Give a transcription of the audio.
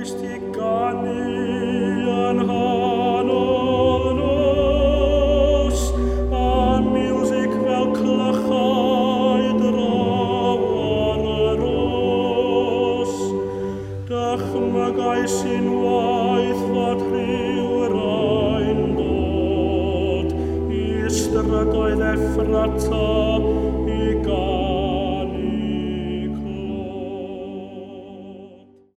Ist die gani an hanos, a music fel clychau drawaros. Dychmygau sy'n waith fod rhyw'r ein dod, I strydoedd effrata I gael.